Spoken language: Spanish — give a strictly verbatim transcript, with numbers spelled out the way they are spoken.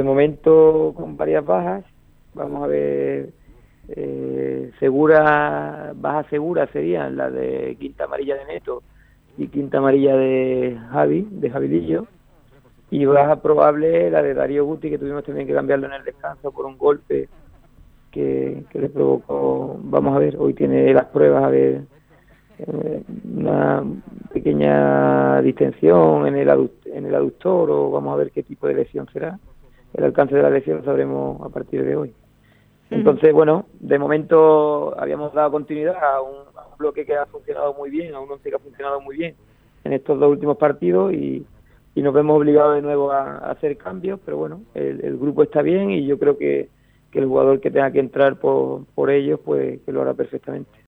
momento con varias bajas. Vamos a ver, eh, segura, bajas seguras serían la de quinta amarilla de Neto y quinta amarilla de Javi, de Javilillo, y baja probable la de Darío Guti, que tuvimos también que cambiarlo en el descanso por un golpe que, que le provocó. Vamos a ver, hoy tiene las pruebas, a ver, eh, una pequeña distensión en el, aduct en el aductor, o vamos a ver qué tipo de lesión será. El alcance de la lesión lo sabremos a partir de hoy. Entonces, bueno, de momento habíamos dado continuidad a un, a un bloque que ha funcionado muy bien, a un once que ha funcionado muy bien en estos dos últimos partidos, y, y nos vemos obligados de nuevo a, a hacer cambios, pero bueno, el, el grupo está bien y yo creo que, que el jugador que tenga que entrar por, por ellos, pues que lo hará perfectamente.